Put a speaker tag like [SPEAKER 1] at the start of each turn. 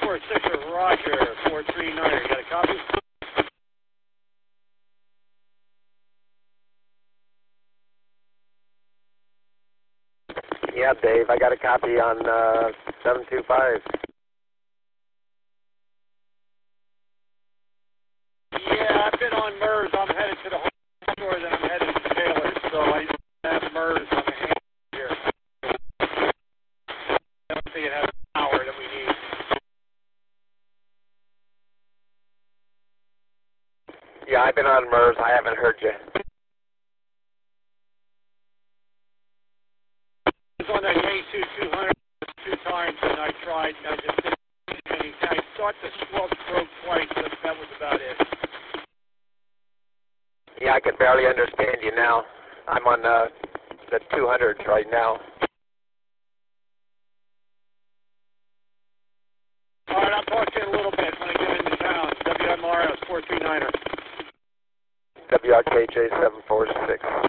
[SPEAKER 1] 746er, Roger, 439er. You got a copy?
[SPEAKER 2] Yeah, Dave, I got a copy on 725.
[SPEAKER 1] Yeah, I've been on MERS. I'm headed to the home store, then I'm headed to Taylor. So I have MERS on the hand here. I don't think it has the power that we need.
[SPEAKER 2] Yeah, I've been on MERS. I haven't heard you.
[SPEAKER 1] I was on that K2 200 2 times, and I tried, and I just didn't get any. I thought the squelch broke twice, but that was about it.
[SPEAKER 2] Yeah, I can barely understand you now. I'm on the 200s right now.
[SPEAKER 1] All right, I'll talk to you in a little bit when I get into town. WMRS 439er.
[SPEAKER 2] WRKJ 746.